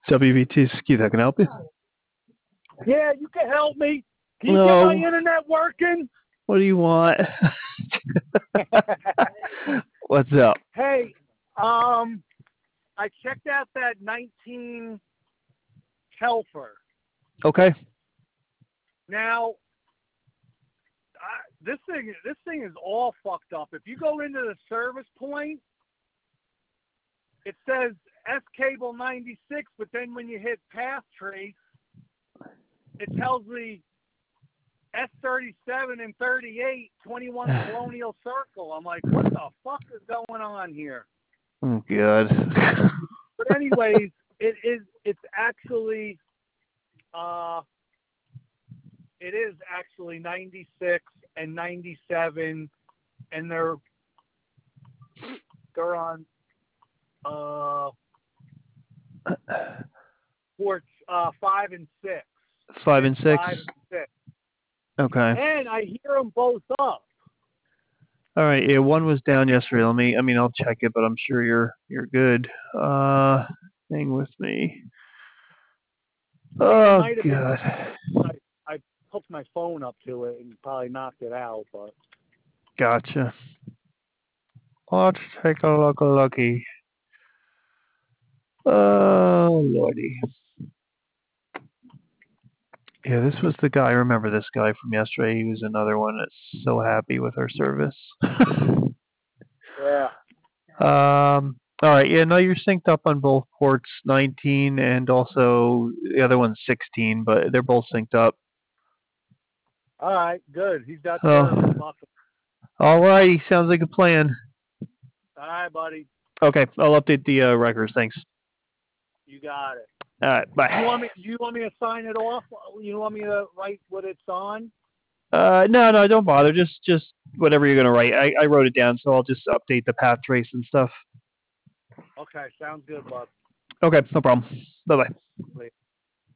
WBT Ski, that can help you. Yeah, you can help me. Can you get No. my internet working? What do you want? What's up? Hey, I checked out that 19 Telfer. Okay. Now, this thing is all fucked up. If you go into the service point, it says S cable 96, but then when you hit path trace, it tells me S37 and 38, 21 Colonial Circle. I'm like, what the fuck is going on here? Oh, God. But anyways, it's actually, it is actually 96 and 97, and they're on ports 5 and 6. 5 and 6. 5 and 6. Okay. And I hear them both up. All right. Yeah, one was down yesterday. I'll check it, but I'm sure you're good. Hang with me. Oh, God. I hooked my phone up to it and probably knocked it out, but. Gotcha. Let's take a looky. Oh, Lordy. Yeah, this was the guy. I remember this guy from yesterday. He was another one that's so happy with our service. Yeah. All right. Yeah, no, you're synced up on both ports 19 and also the other one's 16, but they're both synced up. All right, good. He's got Oh. muscle. All right. Sounds like a plan. All right, buddy. Okay. I'll update the records. Thanks. You got it. All right. Bye. You want me to sign it off? You want me to write what it's on? No, don't bother. Just whatever you're gonna write. I wrote it down, so I'll just update the path trace and stuff. Okay, sounds good, bud. Okay, no problem. Bye-bye.